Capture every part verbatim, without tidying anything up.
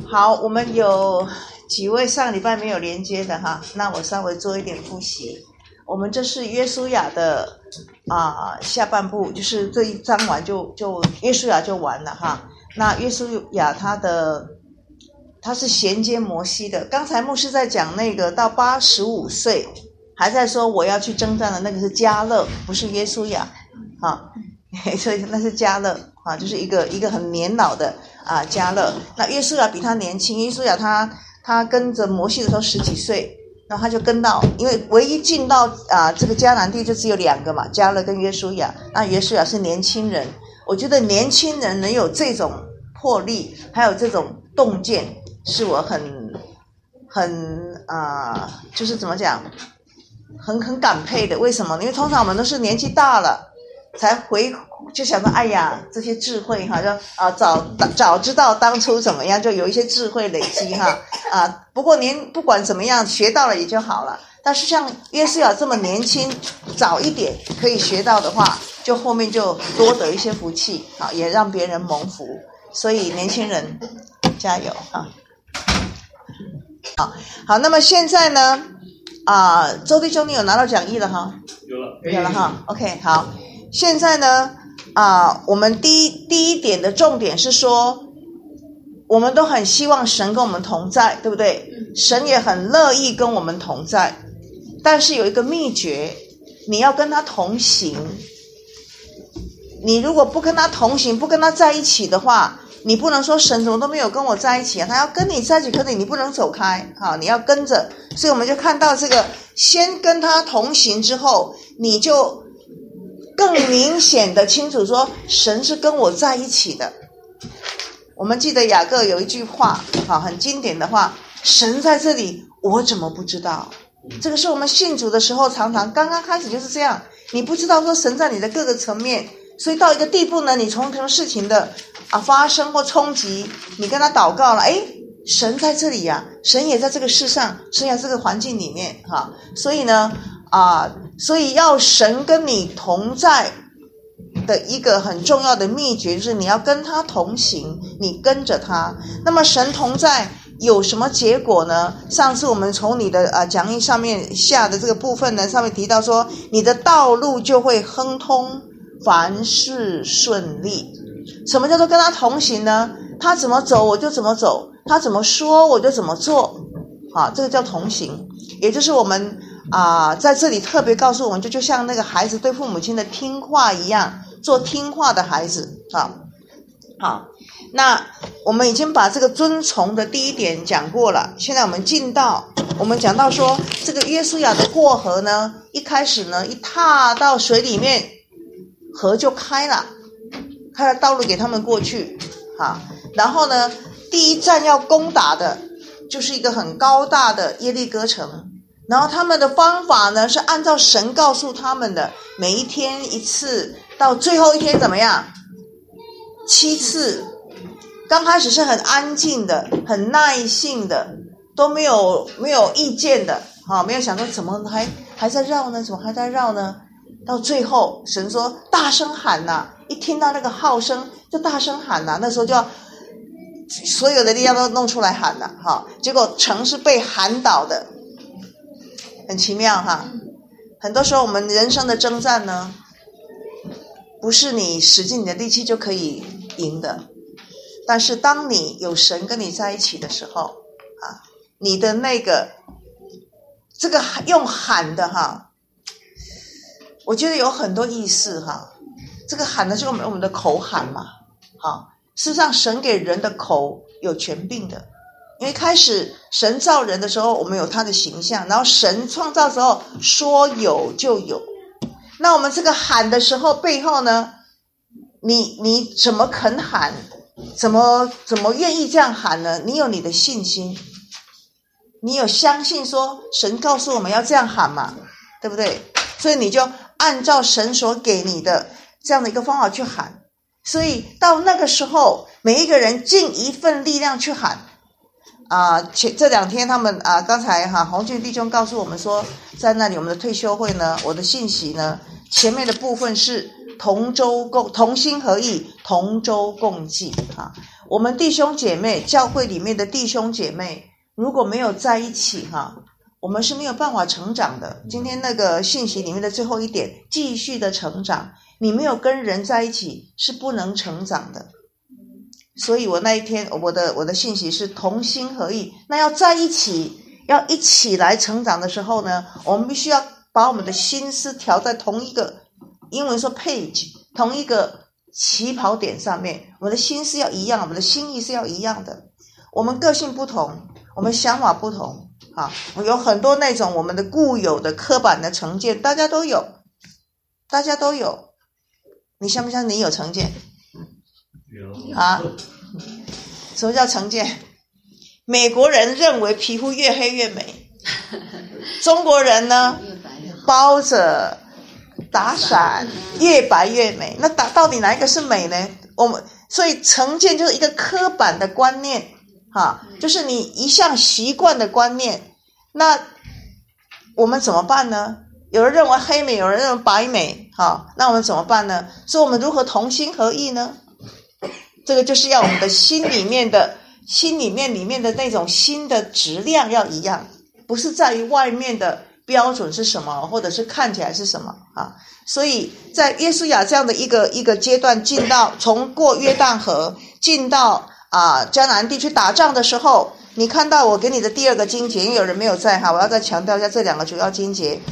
好，我们有几位上礼拜没有连接的哈，那我稍微做一点复习。我们这是约书亚的啊、呃、下半部，就是这一章完就就约书亚就完了哈。那约书亚他的他是衔接摩西的，刚才牧师在讲那个到八十五岁还在说我要去征战的那个是迦勒，不是约书亚啊，所以那是迦勒啊，就是一个一个很年老的啊迦勒。那约书亚比他年轻，约书亚他他跟着摩西的时候十几岁，然后他就跟到，因为唯一进到啊这个迦南地就只有两个嘛，迦勒跟约书亚。那约书亚是年轻人，我觉得年轻人能有这种魄力，还有这种洞见，是我很很啊、呃，就是怎么讲，很很感佩的。为什么？因为通常我们都是年纪大了才回，就想到哎呀这些智慧哈，就啊早早知道当初怎么样，就有一些智慧累积哈啊。不过您不管怎么样，学到了也就好了。但是像约书亚这么年轻，早一点可以学到的话，就后面就多得一些福气啊，也让别人蒙福。所以年轻人加油啊！好，好，那么现在呢，啊、呃，周弟兄你有拿到讲义了哈？ 有了， 有了哈。OK， 好，现在呢，啊、呃，我们第一第一点的重点是说，我们都很希望神跟我们同在，对不对？神也很乐意跟我们同在，但是有一个秘诀，你要跟他同行。你如果不跟他同行，不跟他在一起的话，你不能说神怎么都没有跟我在一起啊，他要跟你在一起，可是你不能走开啊，你要跟着。所以我们就看到这个，先跟他同行之后，你就更明显的清楚说神是跟我在一起的。我们记得雅各有一句话啊，很经典的话，神在这里我怎么不知道。这个是我们信主的时候常常刚刚开始就是这样，你不知道说神在你的各个层面，所以到一个地步呢，你从什么事情的啊发生或冲击，你跟他祷告了，诶，神在这里呀、啊，神也在这个世上，神也在这个环境里面哈、啊，所以呢啊，所以要神跟你同在的一个很重要的秘诀，就是你要跟他同行，你跟着他。那么神同在有什么结果呢？上次我们从你的啊讲义上面下的这个部分呢，上面提到说，你的道路就会亨通，凡事顺利。什么叫做跟他同行呢？他怎么走我就怎么走，他怎么说我就怎么做啊，这个叫同行。也就是我们啊在这里特别告诉我们，就就像那个孩子对父母亲的听话一样，做听话的孩子啊。好，那我们已经把这个遵从的第一点讲过了，现在我们进到我们讲到说，这个约书亚的过河呢，一开始呢一踏到水里面，河就开了，开了道路给他们过去啊。然后呢，第一站要攻打的就是一个很高大的耶利哥城，然后他们的方法呢是按照神告诉他们的，每一天一次，到最后一天怎么样？七次。刚开始是很安静的，很耐性的，都没有没有意见的啊，没有想说怎么还还在绕呢，怎么还在绕呢？到最后神说大声喊呐、啊，一听到那个号声就大声喊呐、啊，那时候就要所有的力量都弄出来喊了、啊、哈，结果城是被喊倒的，很奇妙哈。很多时候我们人生的征战呢，不是你使尽你的力气就可以赢的，但是当你有神跟你在一起的时候啊，你的那个这个用喊的哈，我觉得有很多意思哈。这个喊的就是我们我们的口喊嘛，好，事实上神给人的口有权柄的，因为开始神造人的时候，我们有他的形象，然后神创造的时候说有就有。那我们这个喊的时候背后呢，你你怎么肯喊？怎么怎么愿意这样喊呢？你有你的信心，你有相信说神告诉我们要这样喊嘛，对不对？所以你就按照神所给你的这样的一个方法去喊。所以到那个时候，每一个人尽一份力量去喊啊、呃！这两天他们啊、呃，刚才哈洪俊弟兄告诉我们说，在那里我们的退休会呢，我的信息呢，前面的部分是同舟共同心合意，同舟共济啊！ 我们弟兄姐妹，教会里面的弟兄姐妹，如果没有在一起哈，我们是没有办法成长的。今天那个信息里面的最后一点，继续的成长，你没有跟人在一起是不能成长的。所以我那一天我的我的信息是同心合意，那要在一起，要一起来成长的时候呢，我们必须要把我们的心思调在同一个，英文说 page， 同一个起跑点上面，我们的心思要一样，我们的心意是要一样的。我们个性不同，我们想法不同啊，有很多那种我们的固有的刻板的成见，大家都有，大家都有。你相不相信你有成见？有啊。什么叫成见？美国人认为皮肤越黑越美，中国人呢包着打伞越白越美。那到底哪一个是美呢？我们所以成见就是一个刻板的观念哈，就是你一向习惯的观念。那我们怎么办呢？有人认为黑美，有人认为白美，好，那我们怎么办呢？所以我们如何同心合意呢？这个就是要我们的心里面的心里面里面的那种心的质量要一样，不是在于外面的标准是什么，或者是看起来是什么啊。所以在约书亚这样的一个一个阶段，进到从过约旦河进到啊迦南地去打仗的时候，你看到我给你的第二个经节，因为有人没有在哈，我要再强调一下这两个主要经节。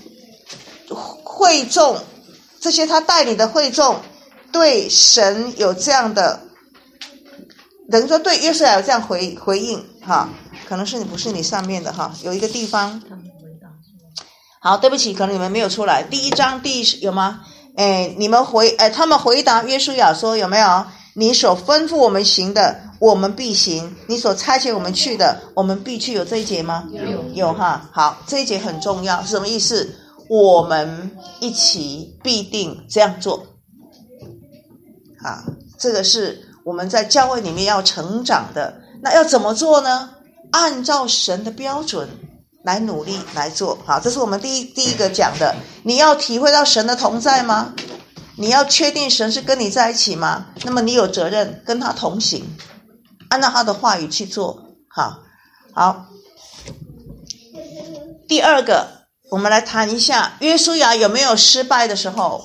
会众，这些他带领的会众对神有这样的，等于说对约书亚有这样回回应哈，可能是你不是你上面的哈，有一个地方，好，对不起，可能你们没有出来。第一章第一有吗？哎，你们回哎，他们回答约书亚说有没有？你所吩咐我们行的，我们必行；你所差遣我们去的，我们必去。有这一节吗？有，有哈。好，这一节很重要，是什么意思？我们一起必定这样做。啊，这个是我们在教会里面要成长的。那要怎么做呢？按照神的标准来努力来做。好，这是我们第一第一个讲的。你要体会到神的同在吗？你要确定神是跟你在一起吗？那么你有责任跟他同行，按照他的话语去做。好，好。第二个，我们来谈一下约书亚有没有失败的时候？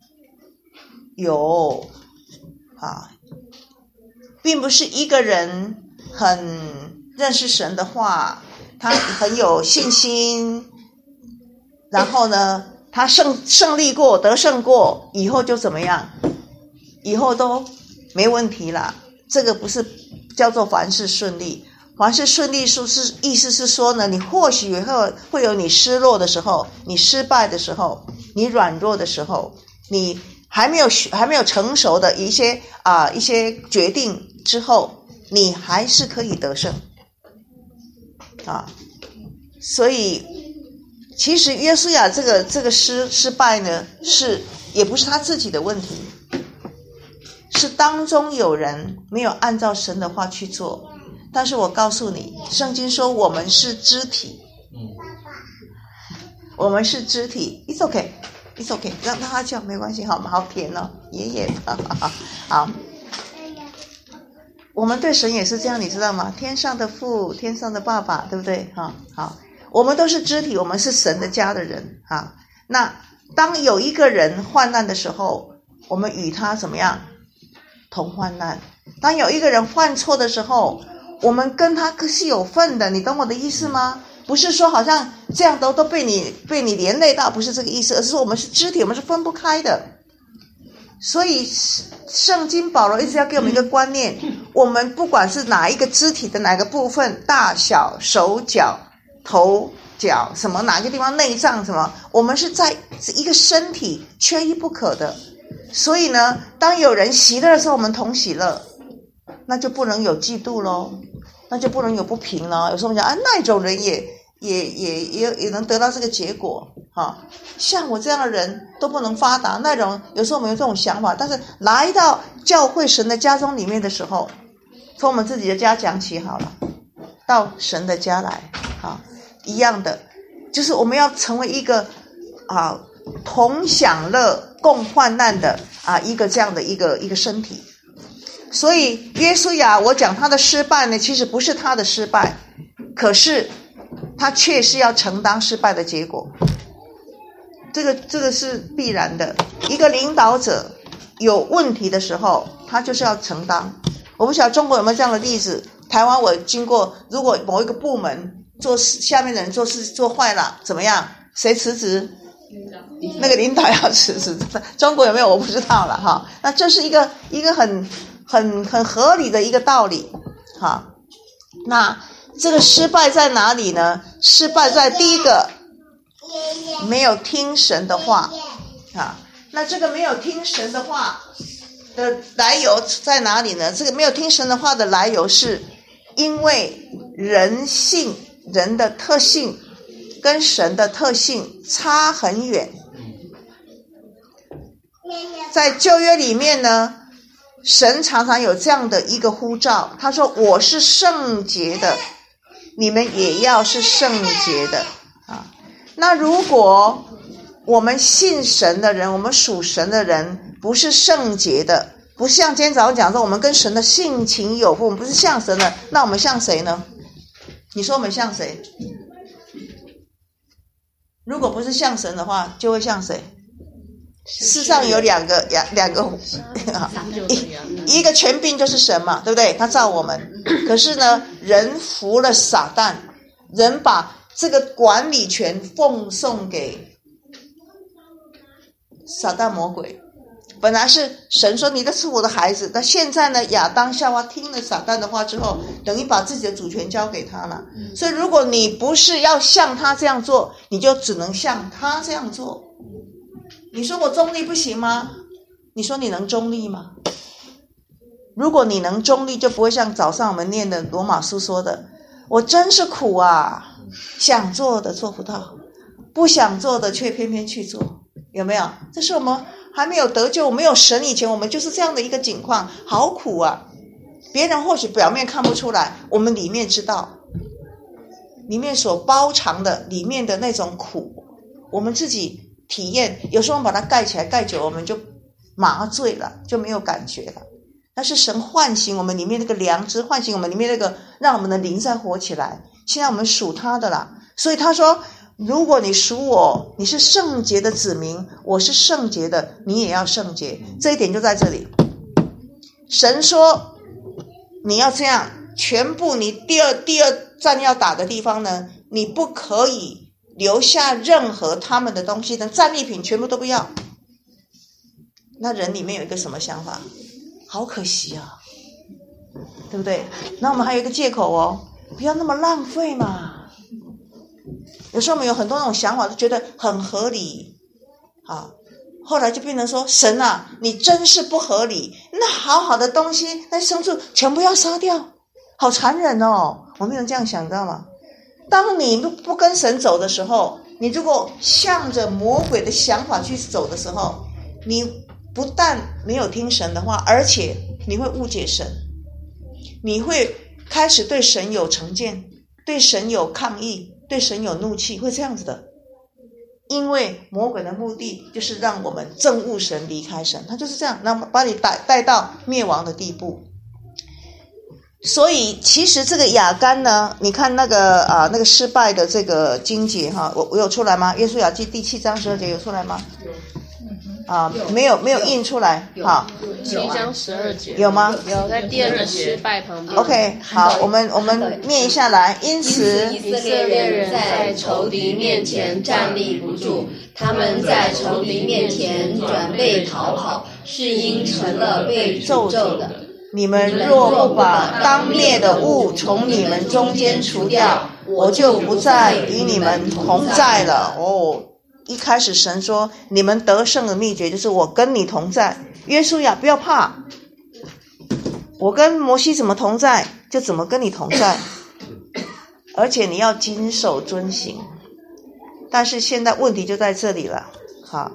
有啊，并不是一个人很认识神的话，他很有信心，然后呢他胜胜利过得胜过以后就怎么样，以后都没问题了。这个不是叫做凡事顺利。凡事顺利是意思是说呢，你或许会会有你失落的时候，你失败的时候，你软弱的时候，你还没有还没有成熟的一些啊、呃、一些决定之后，你还是可以得胜啊。所以其实约书亚这个这个失失败呢，是也不是他自己的问题，是当中有人没有按照神的话去做。但是我告诉你，圣经说我们是肢体，我们是肢体 ，it's okay， it's okay， 让他叫没关系，好吗？好甜哦，爷爷，好。我们对神也是这样，你知道吗？天上的父，天上的爸爸，对不对？好，好，我们都是肢体，我们是神的家的人啊。那当有一个人患难的时候，我们与他怎么样？同患难。当有一个人犯错的时候，我们跟他是有份的，你懂我的意思吗？不是说好像这样都都被你被你连累到，不是这个意思，而是说我们是肢体，我们是分不开的。所以圣经保罗一直要给我们一个观念，我们不管是哪一个肢体的哪个部分，大小、手脚、头脚什么，哪个地方内脏什么，我们是在一个身体，缺一不可的。所以呢，当有人喜乐的时候，我们同喜乐，那就不能有嫉妒咯，那就不能有不平咯。有时候我们讲啊，那种人也也也也也能得到这个结果哈。像我这样的人都不能发达，那种有时候我们有这种想法，但是来到教会神的家中里面的时候，从我们自己的家讲起好了，到神的家来啊，一样的，就是我们要成为一个啊同享乐共患难的啊一个这样的一个一个身体。 所以约书亚我讲他的失败呢，其实不是他的失败，可是他确实要承担失败的结果。这个这个是必然的，一个领导者有问题的时候，他就是要承担。我不晓得中国有没有这样的例子，台湾我经过，如果某一个部门做事，下面的人做事做坏了，怎么样？谁辞职？那个领导要辞职。中国有没有我不知道了哈。那这是一个一个很很很合理的一个道理哈。那这个失败在哪里呢？失败在第一个没有听神的话啊。那这个没有听神的话的来由在哪里呢？这个没有听神的话的来由是因为人性人的特性跟神的特性差很远。在旧约里面呢，神常常有这样的一个呼召，他说我是圣洁的，你们也要是圣洁的啊。那如果我们信神的人，我们属神的人不是圣洁的，不像今天早上讲说我们跟神的性情有份，我们不是像神的，那我们像谁呢？你说我们像谁？如果不是像神的话，就会像谁？世上有两个两个一一个权柄就是神嘛，对不对？他造我们，可是呢，人服了撒旦，人把这个管理权奉送给撒旦魔鬼。本来是神说你的是我的孩子，但现在呢，亚当夏娃听了撒旦的话之后，等于把自己的主权交给他了。所以如果你不是要像他这样做，你就只能像他这样做。你说我中立不行吗？你说你能中立吗？如果你能中立，就不会像早上我们念的罗马书说的，我真是苦啊，想做的做不到，不想做的却偏偏去做。有没有？这是我们还没有得救没有神以前，我们就是这样的一个境况，好苦啊。别人或许表面看不出来，我们里面知道，里面所包藏的里面的那种苦，我们自己体验。有时候我们把它盖起来，盖久了我们就麻醉了，就没有感觉了。但是神唤醒我们里面那个良知，唤醒我们里面那个让我们的灵再活起来。现在我们属他的啦，所以他说如果你属我，你是圣洁的子民，我是圣洁的，你也要圣洁。这一点就在这里，神说你要这样，全部你第二第二站要打的地方呢，你不可以留下任何他们的东西，等战利品全部都不要。那人里面有一个什么想法？好可惜啊，对不对？那我们还有一个借口哦，不要那么浪费嘛。有时候我们有很多那种想法，都觉得很合理啊，后来就变成说神啊，你真是不合理，那好好的东西，那牲畜全部要杀掉，好残忍哦。我们有这样想，知道吗？当你不跟神走的时候，你如果向着魔鬼的想法去走的时候，你不但没有听神的话，而且你会误解神，你会开始对神有成见，对神有抗议，对神有怒气，会这样子的。因为魔鬼的目的就是让我们憎恶神，离开神，他就是这样，那么把你带带到灭亡的地步。所以其实这个亚干呢，你看那个啊那个失败的这个经节哈，我我有出来吗？约书亚记第七章十二节有出来吗？啊，没有没有印出来，好， 七章十二节有吗？ 有，在第二个失败旁边。 OK， 好，我们我们念一下来。因此， 以色列人在仇敌面前站立不住，他们在仇敌面前转背逃跑，是因成了被诅咒的。 你们若不把当灭的物从你们中间除掉，我就不再与你们同在了。哦。一开始神说你们得胜的秘诀就是我跟你同在，约书亚不要怕，我跟摩西怎么同在就怎么跟你同在，而且你要谨守遵行。但是现在问题就在这里了，好，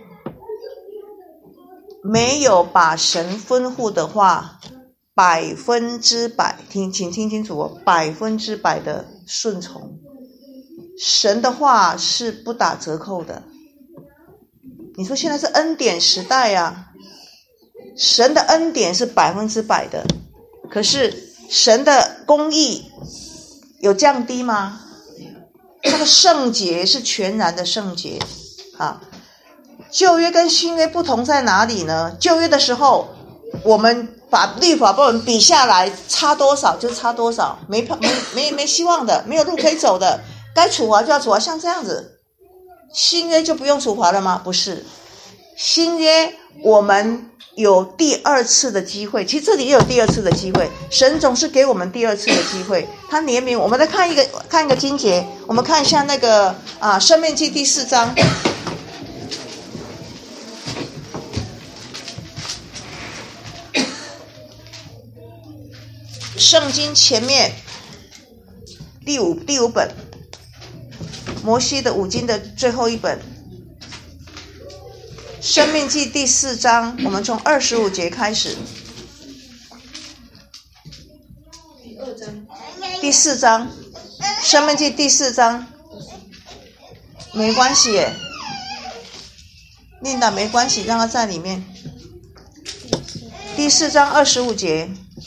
没有把神吩咐的话百分之百听，请听清楚哦，百分之百的顺从。神的话是不打折扣的。你说现在是恩典时代啊， 神的恩典是百分之百的，可是神的公义有降低吗？他的圣洁是全然的圣洁啊。旧约跟新约不同在哪里呢？旧约的时候，我们把律法把我们比下来，差多少就差多少，没没没没希望的，没有路可以走的，该处罚就要处罚，像这样子。新约就不用处罚了吗？不是，新约我们有第二次的机会，其实这里也有第二次的机会，神总是给我们第二次的机会，他怜悯我们。再看一个看一个经节，我们看一下那个啊，申命记第四章。圣经前面第五第五本，摩西的五经的最后一本，申命记第四章，我们从二十五节开始。 第二章， 第四章，申命记第四章，没关系耶，琳达没关系，让他在里面。第四章二十五节。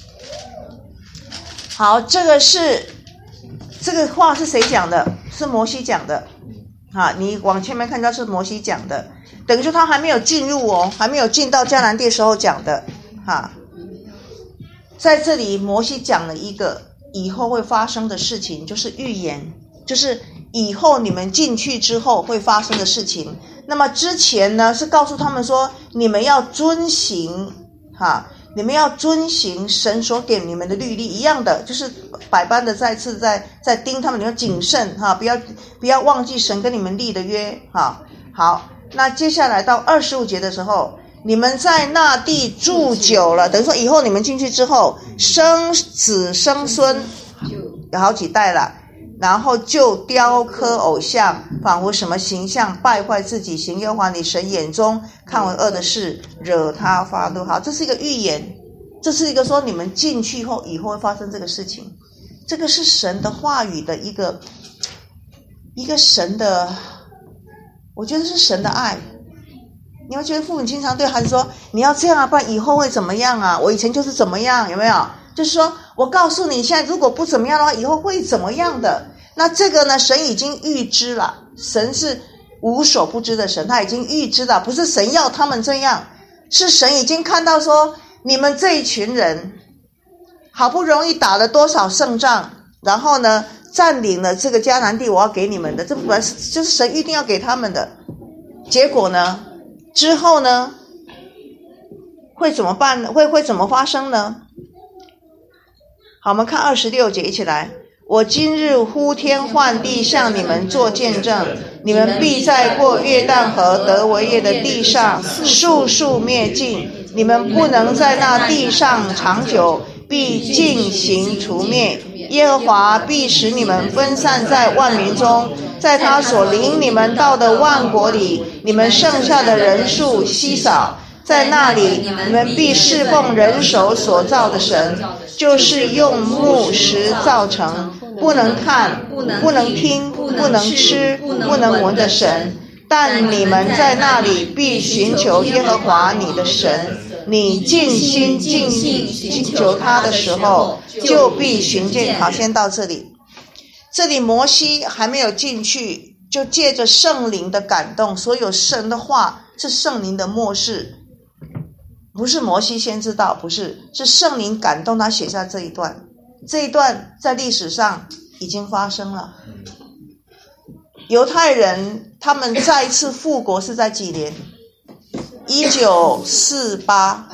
好，这个是这个话是谁讲的？是摩西讲的啊！你往前面看到是摩西讲的，等于说他还没有进入哦，还没有进到迦南地的时候讲的啊。在这里，摩西讲了一个以后会发生的事情，就是预言，就是以后你们进去之后会发生的事情。那么之前呢，是告诉他们说，你们要遵行哈。啊你们要遵行神所给你们的律例，一样的，就是百般的再次在在盯他们，你要谨慎哈，不要不要忘记神跟你们立的约哈。好，那接下来到二十五节的时候，你们在那地住久了，等于说以后你们进去之后，生子生孙有好几代了，然后就雕刻偶像，仿佛什么形象，败坏自己，行耶和华你神眼中看为恶的事，惹他发怒。好，这是一个预言，这是一个说你们进去后以后会发生这个事情，这个是神的话语的一个一个神的，我觉得是神的爱。你会觉得父母经常对孩子说，你要这样啊，不然以后会怎么样啊，我以前就是怎么样，有没有？就是说我告诉你，现在如果不怎么样的话，以后会怎么样的。那这个呢，神已经预知了，神是无所不知的神，他已经预知了，不是神要他们这样，是神已经看到说，你们这一群人好不容易打了多少胜仗，然后呢占领了这个迦南地，我要给你们的，这本来是就是神预定要给他们的。结果呢之后呢会怎么办呢？会会怎么发生呢？好，我们看二十六节，一起来。我今日呼天唤地向你们做见证，你们必在过约旦河得为业的地上速速灭尽，你们不能在那地上长久，必尽行除灭。耶和华必使你们分散在万民中，在他所领你们到的万国里，你们剩下的人数稀少，在那里你们必侍奉人手所造的神，就是用木石造成，不能看，不能听，不能吃，不能闻的神。但你们在那里必寻求耶和华你的神，你尽心尽意寻求他的时候，就必寻见。好，先到这里。这里摩西还没有进去，就借着圣灵的感动，所有神的话是圣灵的默示，不是摩西先知道，不是，是圣灵感动他写下这一段。这一段在历史上已经发生了。犹太人他们再一次复国是在几年？一九四八。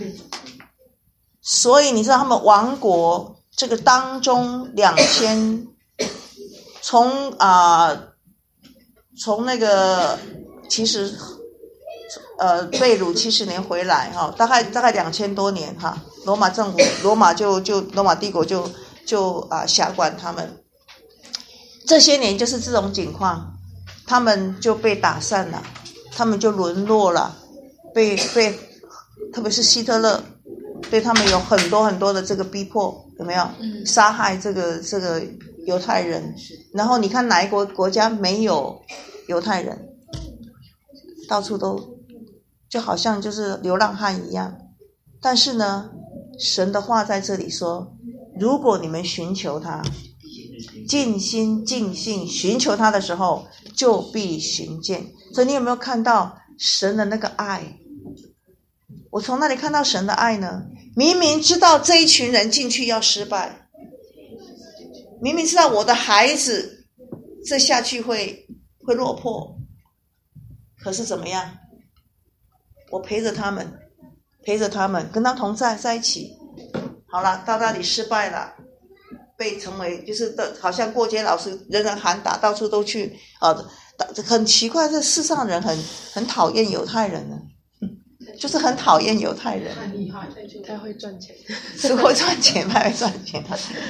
所以你知道他们亡国这个当中两千，从啊、呃、从那个其实呃被掳七十年回来哈，大概大概两千多年哈，罗马政府罗马就就罗马帝国就就啊、呃、辖管他们。这些年就是这种情况，他们就被打散了，他们就沦落了，被被特别是希特勒对他们有很多很多的这个逼迫，有没有？嗯、杀害这个这个犹太人。然后你看哪一国国家没有犹太人？到处都就好像就是流浪汉一样。 但是呢，神的话在这里说，如果你们寻求他，尽心尽性寻求他的时候，就必寻见。所以你有没有看到神的那个爱？我从那里看到神的爱呢？明明知道这一群人进去要失败，明明知道我的孩子这下去会会落魄，可是怎么样？我陪着他们，陪着他们，跟他同在在一起。好了，到那里失败了，被成为就是的，好像过街老师人人喊打，到处都去啊，很奇怪，这世上人很很讨厌犹太人呢，就是很讨厌犹太人。 太厉害，太会赚钱， 是会赚钱，太会赚钱。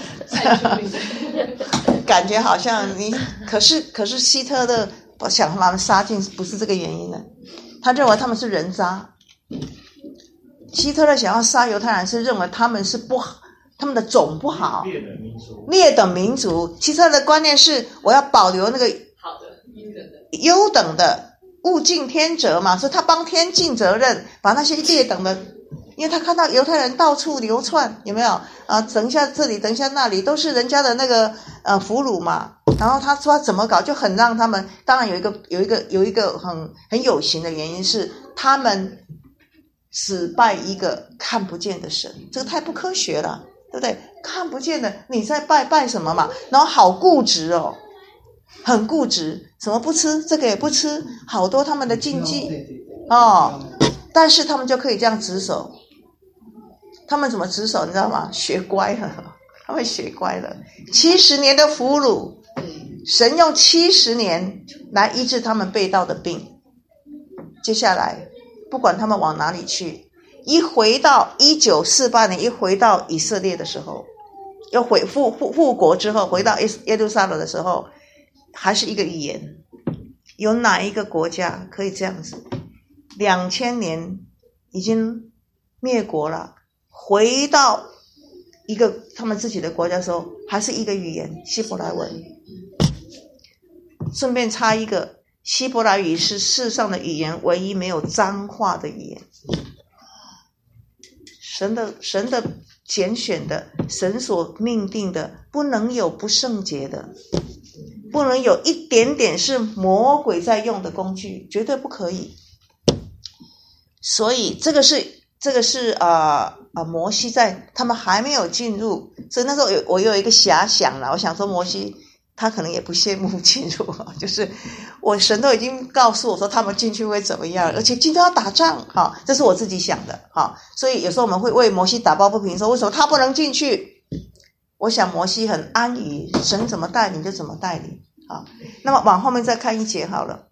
感觉好像你，可是可是希特勒想把他们杀尽，不是这个原因呢。他认为他们是人渣。希特勒想要杀犹太人，是认为他们是不好，他们的种不好，劣等民族。劣等民族。希特勒的观念是，我要保留那个好的、优等的、优等的，物竞天择嘛，所以他帮天尽责任，把那些劣等的，因为他看到犹太人到处流窜，有没有啊？等一下这里，等一下那里，都是人家的那个呃俘虏嘛。然后他说他怎么搞，就很让他们，当然有一个有一个有一个很很有形的原因是，他们只拜一个看不见的神，这个太不科学了，对不对？看不见的，你在拜拜什么嘛？然后好固执哦，很固执，什么不吃，这个也不吃，好多他们的禁忌哦，但是他们就可以这样执守。他们怎么执守，你知道吗？学乖了，他们学乖了。七十年的俘虏，神用七十年来医治他们背道的病。接下来不管他们往哪里去，一回到一九四八年，一回到以色列的时候，又回复复复国之后，回到耶路撒冷的时候，还是一个语言。有哪一个国家可以这样子？两千年已经灭国了，回到一个他们自己的国家的时候，还是一个语言，希伯来文。顺便插一个，希伯来语是世上的语言唯一没有脏话的语言。神的神的拣选的，神所命定的，不能有不圣洁的，不能有一点点是魔鬼在用的工具，绝对不可以。所以这个是这个是啊啊、呃，摩西在他们还没有进入，所以那时候有我有一个遐想了，我想说摩西他可能也不羡慕进入，就是我神都已经告诉我说他们进去会怎么样，而且进去要打仗哈，这是我自己想的哈。所以有时候我们会为摩西打抱不平，说为什么他不能进去？我想摩西很安于神怎么带领就怎么带领啊。那么往后面再看一节好了，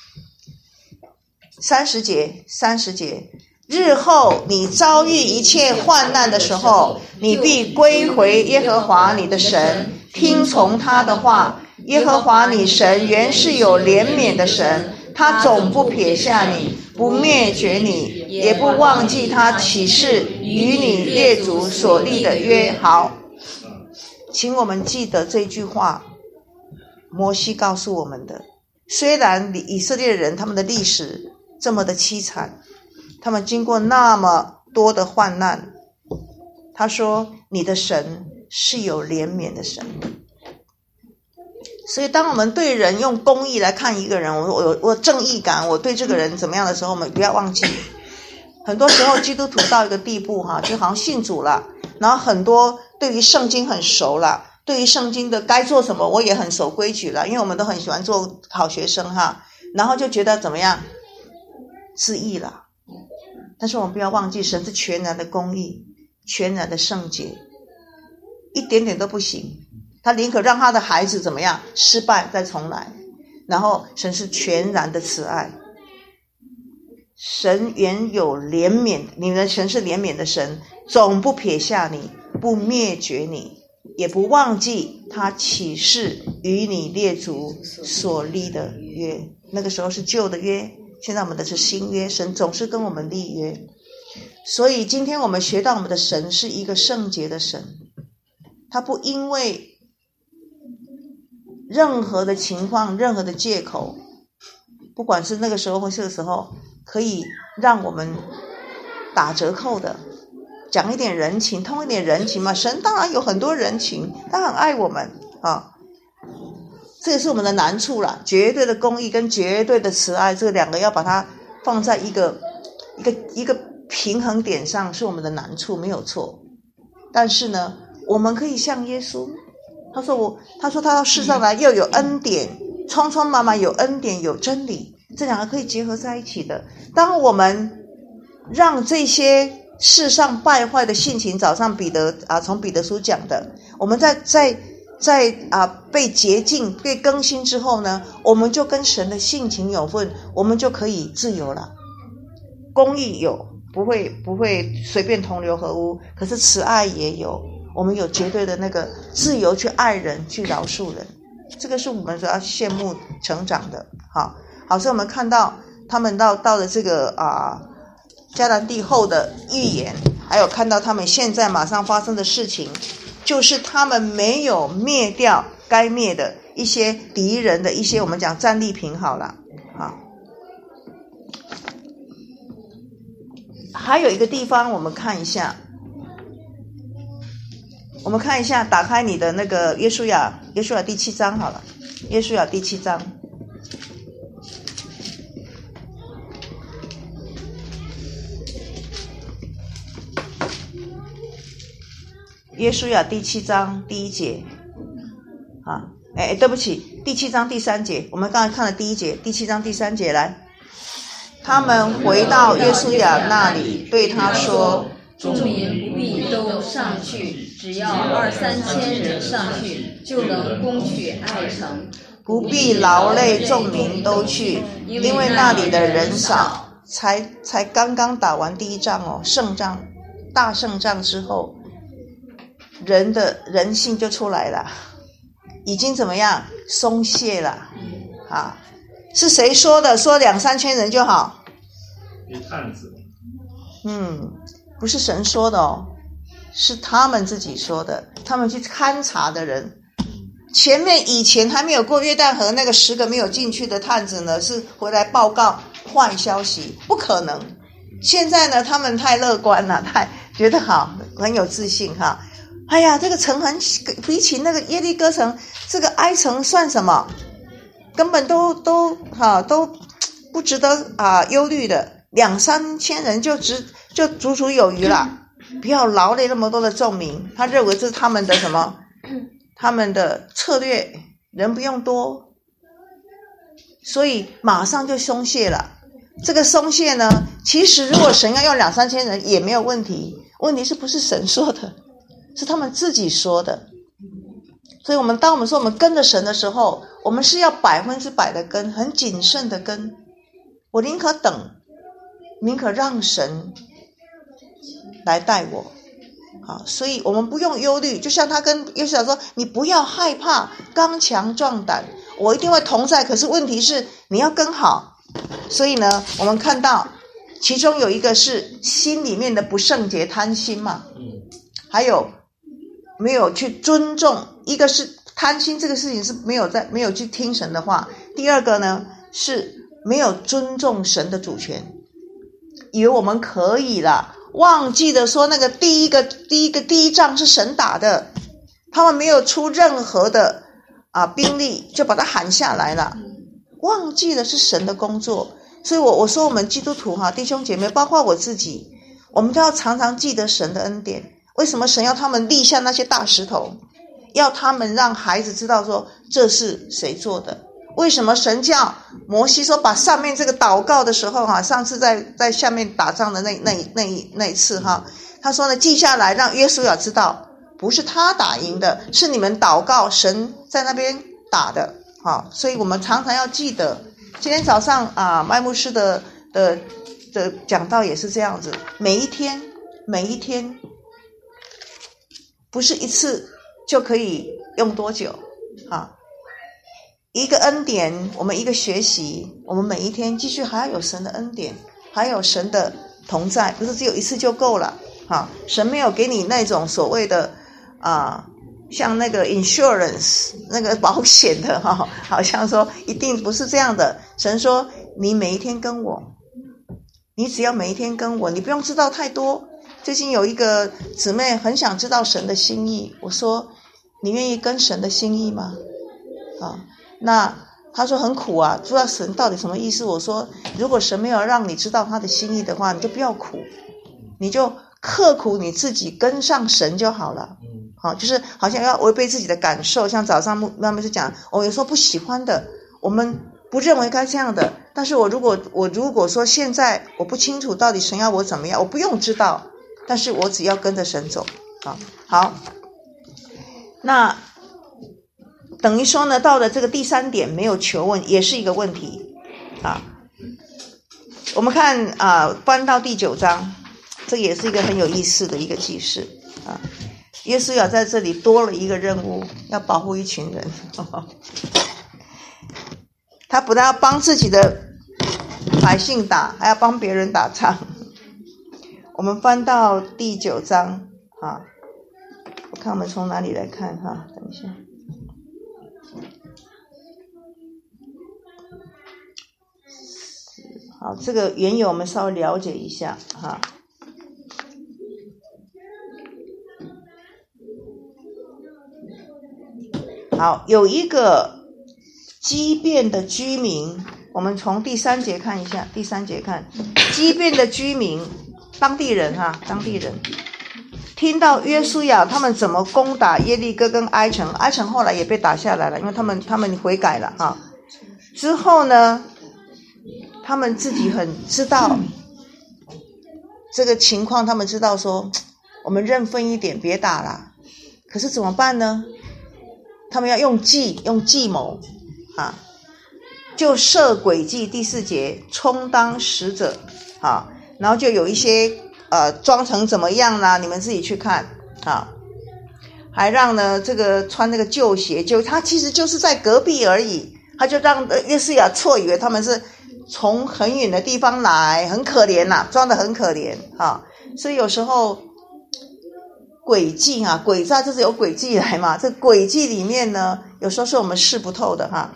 三十节，三十节。日后你遭遇一切患难的时候，你必归回耶和华你的神，听从他的话。耶和华你神原是有怜悯的神，他总不撇下你，不灭绝你，也不忘记他起誓与你列祖所立的约。好，请我们记得这句话，摩西告诉我们的。虽然以色列人他们的历史这么的凄惨，他们经过那么多的患难，他说你的神是有怜悯的神。所以当我们对人用公义来看一个人，我我我正义感，我对这个人怎么样的时候，我们不要忘记，很多时候基督徒到一个地步哈，就好像信主了，然后很多对于圣经很熟了，对于圣经的该做什么我也很守规矩了，因为我们都很喜欢做好学生哈，然后就觉得怎么样自义了。但是我们不要忘记，神是全然的公义，全然的圣洁，一点点都不行。他宁可让他的孩子怎么样失败再重来，然后神是全然的慈爱，神原有怜悯，你们的神是怜悯的神，总不撇下你，不灭绝你，也不忘记他起誓与你列祖所立的约。那个时候是旧的约，现在我们的是新约，神总是跟我们立约。所以今天我们学到我们的神是一个圣洁的神，他不因为任何的情况，任何的借口，不管是那个时候或这个时候，可以让我们打折扣的， 讲一点人情，通一点人情嘛。神当然有很多人情，他很爱我们啊。这也是我们的难处啦，绝对的公义跟绝对的慈爱，这两个要把它放在一个一个一个平衡点上，是我们的难处，没有错。但是呢，我们可以像耶稣，他说我，他说他到世上来又有恩典，充充满满有恩典有真理，这两个可以结合在一起的。当我们让这些世上败坏的性情，早上彼得啊，从彼得书讲的，我们在在在啊被洁净、被更新之后呢，我们就跟神的性情有份，我们就可以自由了。公义有，不会不会随便同流合污，可是慈爱也有，我们有绝对的那个自由去爱人，去饶恕人，这个是我们所要羡慕成长的。好，好，所以我们看到他们到到了这个啊迦南地后的预言，还有看到他们现在马上发生的事情，就是他们没有灭掉该灭的一些敌人的一些我们讲战利品好了。好，还有一个地方我们看一下，我们看一下，打开你的那个约书亚约书亚第七章好了，约书亚第七章。约书亚第七章第一节啊，哎，对不起，第七章第三节，我们刚才看了第一节，第七章第三节来。他们回到约书亚那里，对他说： 众民不必都上去，只要二三千人上去，就能攻取爱城。 不必劳累众民都去，因为那里的人少。才才刚刚打完第一仗哦，胜仗，大胜仗之后，人的人性就出来了，已经怎么样松懈了啊？是谁说的？说两三千人就好？ 一探子。 嗯，不是神说的哦，是他们自己说的。他们去勘察的人，前面以前还没有过约旦河那个十个没有进去的探子呢，是回来报告坏消息，不可能。现在呢，他们太乐观了，太觉得好，很有自信哈。哎呀，这个城很比起那个耶利哥城，这个哀城算什么？根本都都哈都不值得啊忧虑的，两三千人就只就足足有余了，不要劳累那么多的众民。他认为这是他们的什么？他们的策略，人不用多，所以马上就松懈了。这个松懈呢，其实如果神要用两三千人也没有问题，问题是不是神说的？是他们自己说的。所以我们当我们说我们跟着神的时候，我们是要百分之百的跟，很谨慎的跟。我宁可等，宁可让神来带我。好，所以我们不用忧虑，就像他跟约书亚说，你不要害怕，刚强壮胆，我一定会同在。可是问题是你要跟好。所以呢，我们看到其中有一个是心里面的不圣洁贪心嘛，还有没有去尊重，一个是贪心这个事情是没有在没有去听神的话，第二个呢是没有尊重神的主权，以为我们可以啦，忘记了说那个第一个第一个第一仗是神打的，他们没有出任何的啊兵力就把他喊下来了，忘记了是神的工作。所以我我说我们基督徒哈，弟兄姐妹，包括我自己，我们都要常常记得神的恩典。为什么神要他们立下那些大石头，要他们让孩子知道说这是谁做的？为什么神叫摩西说把上面这个祷告的时候哈，上次在在下面打仗的那那那那一次哈，他说呢记下来，让约书亚知道不是他打赢的，是你们祷告神在那边打的。好，所以我们常常要记得。今天早上啊，麦牧师的的的讲道也是这样子，每一天每一天不是一次就可以用多久啊？一个恩典，我们一个学习，我们每一天继续还要有神的恩典，还有神的同在，不是只有一次就够了啊！神没有给你那种所谓的啊，像那个 insurance 那个保险的哈，好像说一定不是这样的。神说你每一天跟我，你只要每一天跟我，你不用知道太多， 最近有一个姊妹很想知道神的心意，我说你愿意跟神的心意吗？啊，那她说很苦啊，不知道神到底什么意思。我说如果神没有让你知道他的心意的话，你就不要苦，你就刻苦你自己跟上神就好了。好，就是好像要违背自己的感受，像早上妈妈是讲，我有时候不喜欢的，我们不认为该这样的，但是我如果我如果说现在我不清楚到底神要我怎么样，我不用知道，但是我只要跟着神走。好，好，那等于说呢，到了这个第三点，没有求问也是一个问题啊。我们看啊，翻到第九章，这也是一个很有意思的一个记事啊。耶稣要在这里多了一个任务，要保护一群人。他不但要帮自己的百姓打，还要帮别人打仗。我们翻到第九章啊，我看我们从哪里来看哈？等一下。好，这个缘由我们稍微了解一下哈。好，有一个畸变的居民，我们从第三节看一下，第三节看，畸变的居民，当地人哈，当地人听到约书亚他们怎么攻打耶利哥跟埃城，埃城后来也被打下来了，因为他们他们悔改了哈。之后呢，他们自己很知道这个情况，他们知道说我们认分一点，别打了。可是怎么办呢？他们要用计，用计谋啊，就设诡计。第四节，充当使者啊，然后就有一些呃装成怎么样啦，你们自己去看啊。还让呢这个穿那个旧鞋，就他其实就是在隔壁而已，他就让约书亚错以为他们是从很远的地方来，很可怜呐、啊，装得很可怜啊。所以有时候诡计啊，诡诈就是有诡计来嘛。这诡计里面呢，有时候是我们试不透的哈。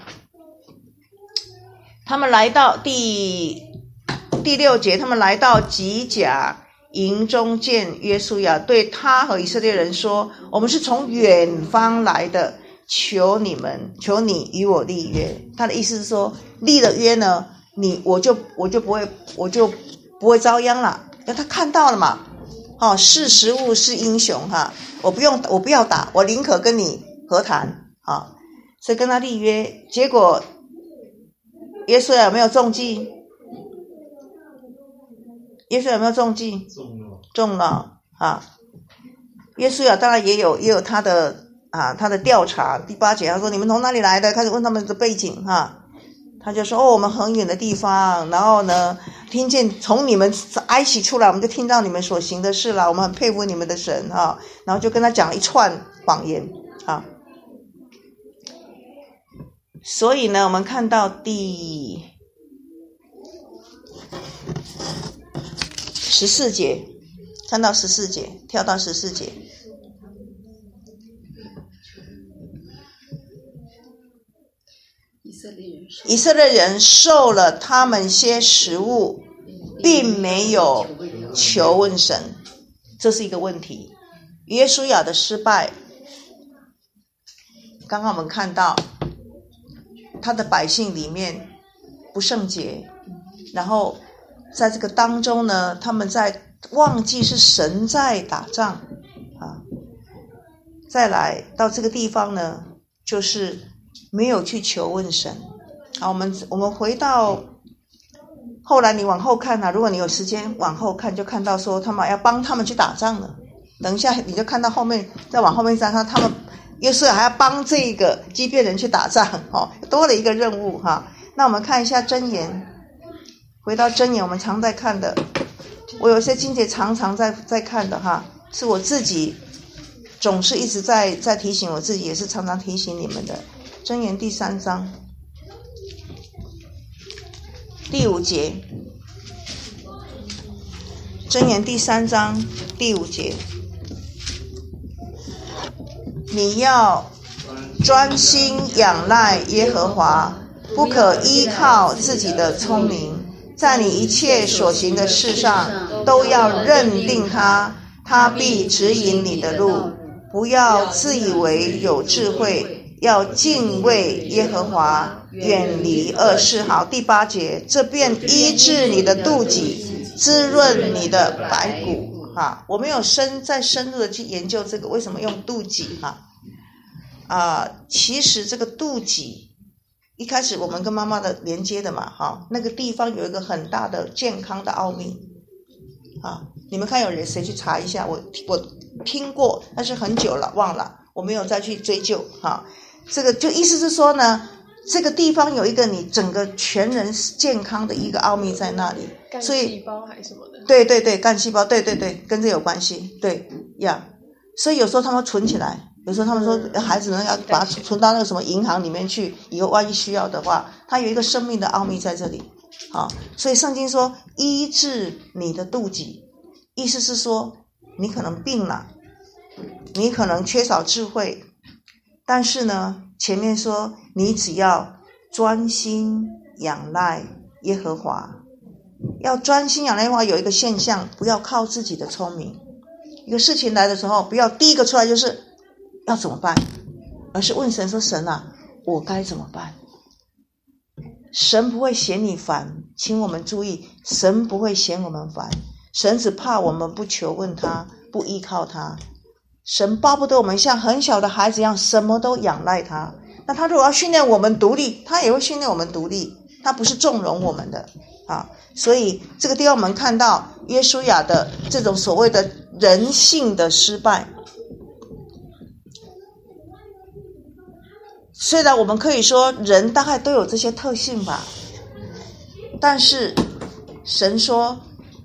他们来到第第六节，他们来到吉甲营中见约书亚，对他和以色列人说：“我们是从远方来的，求你们，求你与我立约。”他的意思是说，立了约呢，你我就我就不会我就不会遭殃了，因为他看到了嘛。哦，识时务是英雄哈，我不用我不要打，我宁可跟你和谈啊，所以跟他立约。结果耶稣有没有中计？耶稣有没有中计？ 中了， 中了啊！耶稣啊，当然也有也有他的啊他的调查。第八节他说：“你们从哪里来的？”开始问他们的背景哈。他就说：“哦，我们很远的地方，然后呢，听见从你们埃及出来，我们就听到你们所行的事了，我们很佩服你们的神啊。”然后就跟他讲了一串谎言啊。所以呢，我们看到第十四节，看到十四节，跳到十四节。以色列人受了他们些食物，并没有求问神，这是一个问题。约书亚的失败，刚刚我们看到他的百姓里面不圣洁，然后在这个当中呢，他们在忘记是神在打仗啊。再来到这个地方呢，就是没有去求问神。好，我们我们回到后来，你往后看啊，如果你有时间往后看，就看到说他们要帮他们去打仗了。等一下你就看到后面，再往后面再看，他们约书亚还要帮这个基遍人去打仗，哦，多了一个任务哈。那我们看一下箴言，回到箴言，我们常在看的，我有些经节常常在在看的哈，是我自己总是一直在在提醒我自己，也是常常提醒你们的。箴言第三章第五节，箴言第三章第五节，你要专心仰赖耶和华，不可依靠自己的聪明， 在你一切所行的事上都要认定他，他必指引你的路。不要自以为有智慧，要敬畏耶和华，远离恶事。好，第八节，这便医治你的肚脐，滋润你的白骨。啊，我没有深再深入的去研究这个为什么用肚脐哈。啊、呃，其实这个肚脐一开始我们跟妈妈的连接的嘛，哈，那个地方有一个很大的健康的奥秘。啊，你们看有人谁去查一下，我我听过，但是很久了忘了，我没有再去追究哈。这个就意思是说呢，这个地方有一个你整个全人健康的一个奥秘在那里， 干所以细胞还是什么的， 对对对，干细胞，对对对，跟这有关系，对呀。所以有时候他们存起来，有时候他们说孩子呢要把它存到那个什么银行里面去，以后万一需要的话，它有一个生命的奥秘在这里。好，所以圣经说医治你的肚脐，意思是说你可能病了，你可能缺少智慧，但是呢前面说你只要专心仰赖耶和华，要专心仰赖耶和华。有一个现象，不要靠自己的聪明，一个事情来的时候，不要第一个出来就是要怎么办，而是问神说，神啊，我该怎么办？神不会嫌你烦，请我们注意，神不会嫌我们烦，神只怕我们不求问他，不依靠他。神巴不得我们像很小的孩子一样，什么都仰赖他。那他如果要训练我们独立，他也会训练我们独立，他不是纵容我们的啊。所以这个地方我们看到约书亚的这种所谓的人性的失败。虽然我们可以说人大概都有这些特性吧，但是神说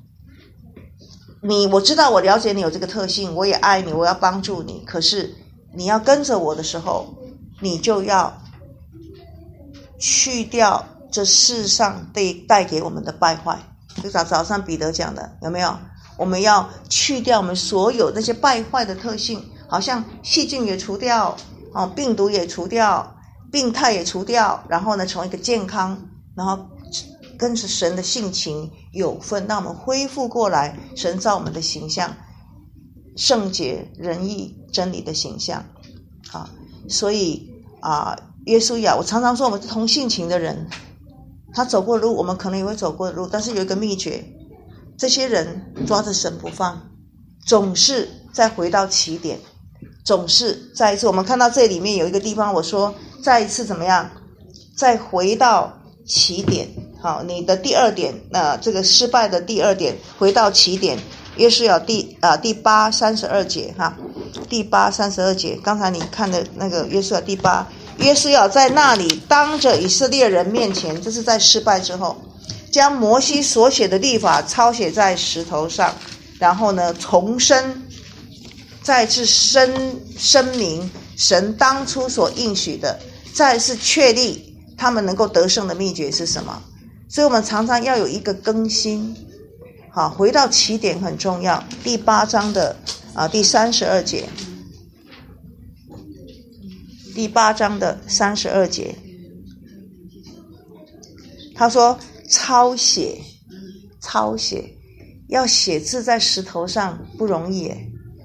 你，我知道我了解你有这个特性，我也爱你，我要帮助你，可是你要跟着我的时候，你就要去掉这世上被带给我们的败坏。就早早上彼得讲的，有没有？我们要去掉我们所有那些败坏的特性，好像细菌也除掉，哦，病毒也除掉，病态也除掉，然后呢，成为一个健康，然后跟着神的性情有份，让我们恢复过来神造我们的形象，圣洁、仁义、真理的形象。啊，所以啊，约书亚，我常常说我们是同性情的人，他走过的路，我们可能也会走过的路，但是有一个秘诀，这些人抓着神不放，总是再回到起点，总是再一次。我们看到这里面有一个地方，我说再一次怎么样，再回到起点。好，你的第二点，呃，这个失败的第二点，回到起点。约书亚第啊、呃、第八三十二节哈，第八三十二节，刚才你看的那个约书亚第八，约书亚在那里当着以色列人面前，这是在失败之后，将摩西所写的律法抄写在石头上，然后呢重申，再次声声明神当初所应许的，再次确立他们能够得胜的秘诀是什么。所以我们常常要有一个更新，好，回到起点很重要。第八章的啊第三十二节，第八章的三十二节，他说抄写，抄写，要写字在石头上不容易耶，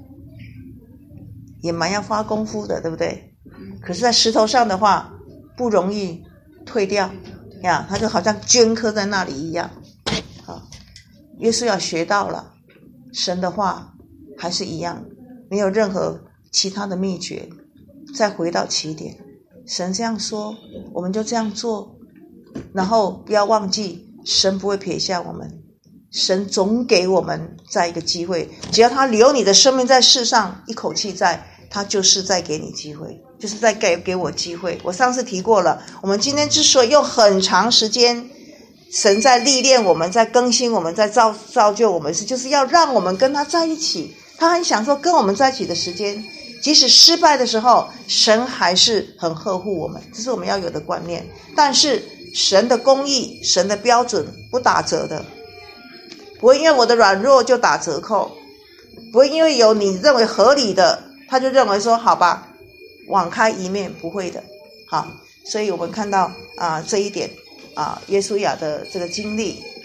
也蛮要花功夫的，对不对？可是在石头上的话不容易退掉呀，它就好像镌刻在那里一样。好，约书亚学到了神的话还是一样，没有任何其他的秘诀，再回到起点，神这样说我们就这样做，然后不要忘记神不会撇下我们，神总给我们再一个机会，只要他留你的生命在世上一口气在，他就是在给你机会，就是在给给我机会。我上次提过了，我们今天之所以用很长时间，神在历练我们，在更新我们，在造造就我们，是就是要让我们跟他在一起。他很享受跟我们在一起的时间，即使失败的时候，神还是很呵护我们，这是我们要有的观念。但是神的公义，神的标准不打折的，不会因为我的软弱就打折扣，不会因为有你认为合理的他就认为说好吧网开一面，不会的。好，所以我们看到啊、呃、这一点啊，约书亚的这个经历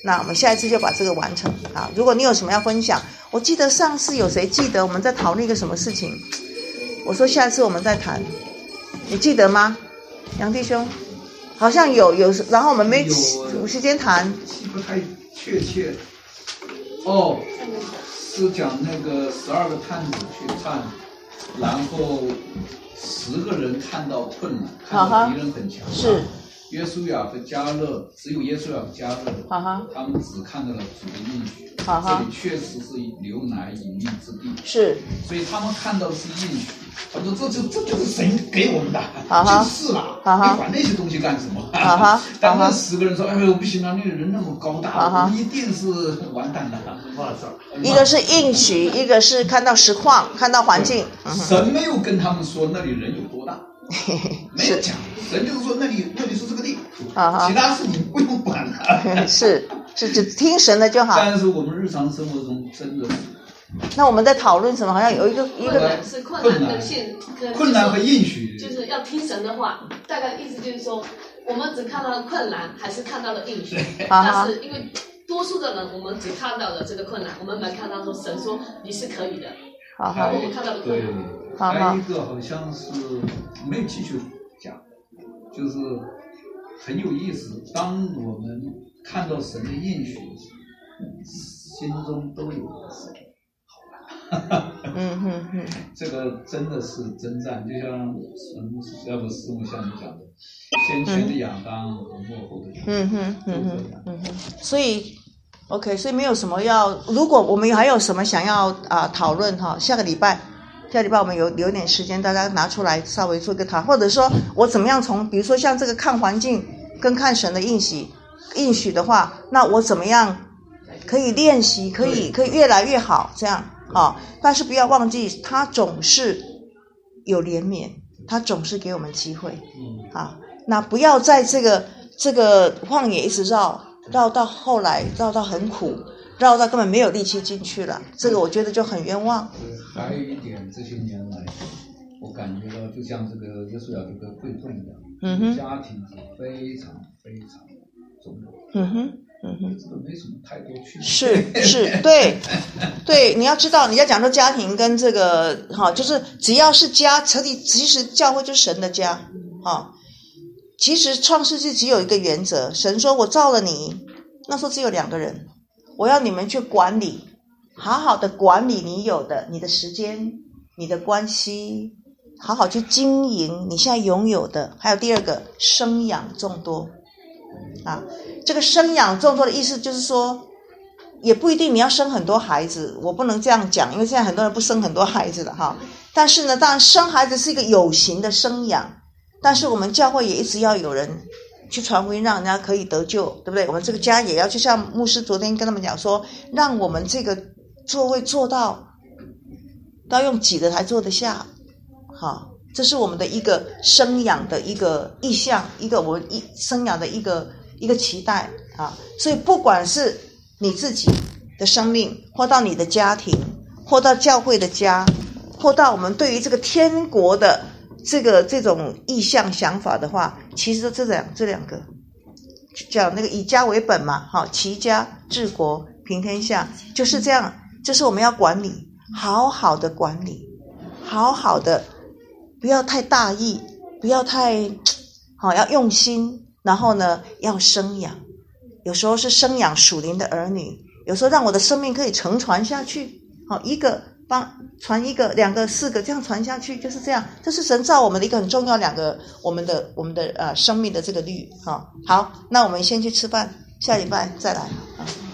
那我们下一次就把这个完成啊！如果你有什么要分享，我记得上次有谁记得我们在讨论一个什么事情？我说下次我们再谈，你记得吗？杨弟兄，好像有有，然后我们没有时间谈， 记不太确切。哦，是讲那个十二个探子去探，然后十个人看到困难，看到敌人很强大。是。约书亚和迦勒，只有约书亚和迦勒，他们只看到了主的应许。这里确实是流奶与蜜之地，是，所以他们看到的是应许。他们说这就这就是神给我们的，就是了，你管那些东西干什么？但那十个人说：“哎呦，不行啊，那个人那么高大，一定是完蛋了。” 一个是应许，一个是看到实况，看到环境。 神没有跟他们说那里人有多大。没有讲，人就是说那里那里是这个地，啊、其他事你不用管了。 是是，只听神的就好。 但是我们日常生活中真的是。 那我们在讨论什么？好像有一个一个是困难的现， 困难和应许， 就是要听神的话。大概意思就是说，我们只看到了困难，还是看到了应许？但是因为多数的人，我们只看到了这个困难，我们没看到说神说你是可以的。 好好， 我们看到的困难。 还有一个好像是没有继续讲，就是很有意思。当我们看到神的应许，心中都有神，好吧？嗯哼哼，这个真的是征战，就像嗯，要不师母像你讲的，先前的亚当和末后的亚当，嗯哼嗯哼嗯哼， 所以。OK， 所以没有什么要。如果我们还有什么想要啊、呃、讨论哈，下个礼拜，下个礼拜我们有留点时间，大家拿出来稍微做个谈，或者说我怎么样从，比如说像这个看环境跟看神的应许应许的话，那我怎么样可以练习，可以可以越来越好，这样啊。但是不要忘记，他总是有怜悯，他总是给我们机会啊。那不要在这个这个旷野一直绕。绕到后来，绕到很苦，绕到根本没有力气进去了，这个我觉得就很冤枉。 还有一点，这些年来，我感觉到就像这个约书亚这个贵重一样，嗯哼，家庭是非常非常重要。嗯哼，嗯哼，这个没什么太多区别。 是是，对对，你要知道，你要讲说家庭跟这个哈，就是只要是家，其实教会就是神的家啊。其实创世纪只有一个原则，神说我造了你，那时候只有两个人，我要你们去管理，好好的管理你有的，你的时间，你的关系，好好去经营你现在拥有的。还有第二个，生养众多啊，这个生养众多的意思就是说，也不一定你要生很多孩子，我不能这样讲，因为现在很多人不生很多孩子了哈。但是呢，当然生孩子是一个有形的生养。但是我们教会也一直要有人去传福音，让人家可以得救，对不对？我们这个家也要，就像牧师昨天跟他们讲说，让我们这个座位做到，都要用挤的才坐得下，好，这是我们的一个生养的一个意向，一个我们一生养的一个一个期待啊。所以不管是你自己的生命，或到你的家庭，或到教会的家，或到我们对于这个天国的。这个这种意向想法的话，其实这两这两个讲那个以家为本嘛，好，齐家治国平天下，就是这样，就是我们要管理，好好的管理，好好的，不要太大意，不要太好，要用心，然后呢要生养，有时候是生养属灵的儿女，有时候让我的生命可以承传下去，好，一个帮传一个两个四个这样传下去，就是这样，这是神造我们的一个很重要两个我们的我们的呃生命的这个律哈。好，那我们先去吃饭，下礼拜再来啊。